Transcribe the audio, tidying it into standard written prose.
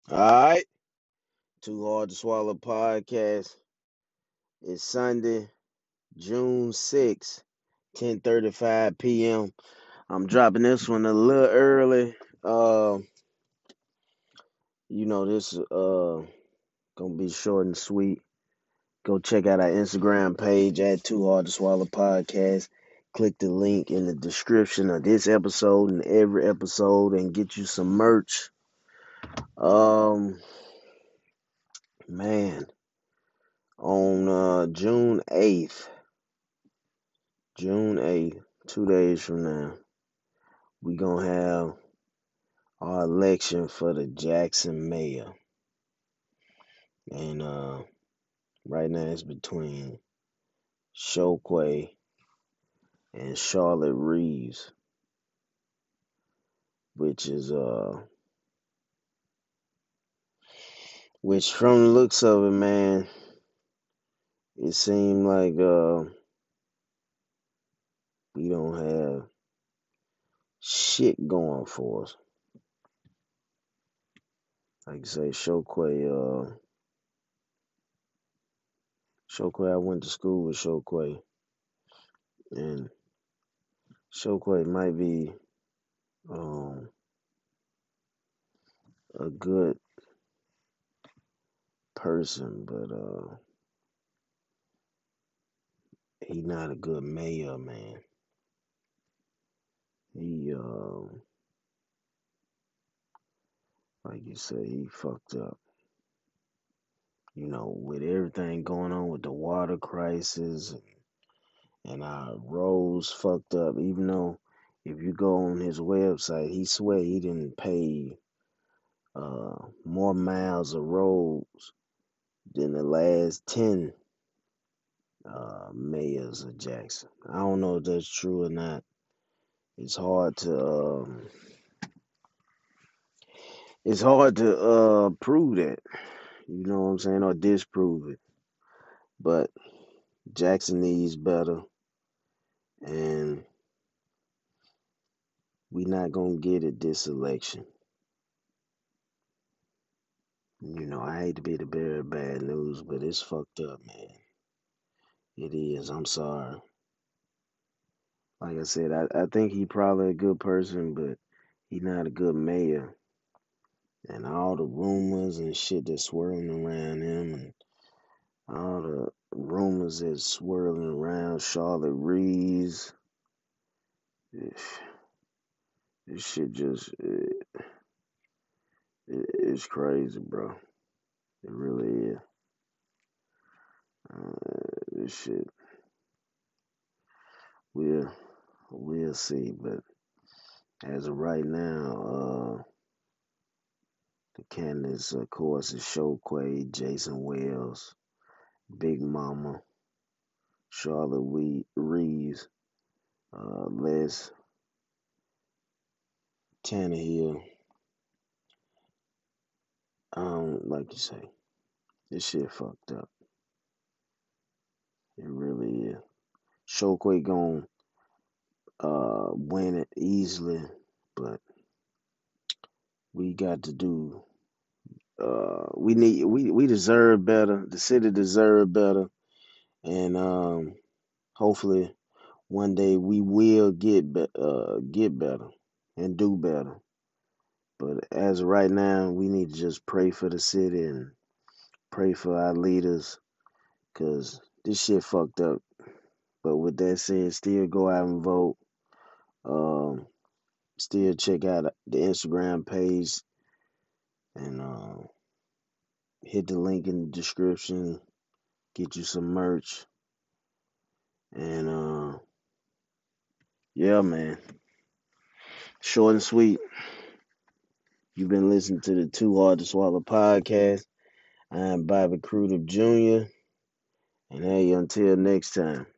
All right, Too Hard to Swallow podcast. It's Sunday, June 6th, 10:35 p.m. I'm dropping this one a little early. Uh, this gonna be short and sweet. Go check out our Instagram page at Too Hard to Swallow podcast. Click the link in the description of this episode and every episode, and get you some merch. Um, man, on June 8th, 2 days from now, we gonna have our election for the Jackson mayor. And right now it's between Chokwe and Charlotte Reeves, which is which from the looks of it, man, it seemed like we don't have shit going for us. Like I say, Chokwe, I went to school with Chokwe, and Chokwe might be um a good person, but he not a good mayor, man. He like you said, he fucked up. With everything going on with the water crisis and our roads fucked up. Even though if you go on his website, he swear he didn't pay more miles of roads than the last 10 mayors of Jackson. I don't know if that's true or not. It's hard to prove that. You know what I'm saying, or disprove it. But Jackson needs better, and we not gonna get it this election. I hate to be the bearer of bad news, but it's fucked up, man. It is. I'm sorry. Like I said, I think he probably a good person, but he not a good mayor. And all the rumors and shit that's swirling around him, and all the rumors that's swirling around Charlotte Reeves, this shit just it's crazy, bro. It really is. This shit, we'll we'll see, but as of right now, the candidates, of course, is Chokwe, Jason Wells, Big Mama, Charlotte Reeves, Les Tannehill. Like you say, this shit fucked up. It really is. Chokwe gon' win it easily, but we got to do. We deserve better. The city deserve better, and hopefully one day we will get better and do better. But as of right now, we need to just pray for the city and pray for our leaders, cause this shit fucked up. But with that said, still go out and vote. Um, Still check out the Instagram page and hit the link in the description. Get you some merch. And yeah, man. Short and sweet. You've been listening to the Too Hard to Swallow podcast. I'm Bobby Crudup Jr. And hey, until next time.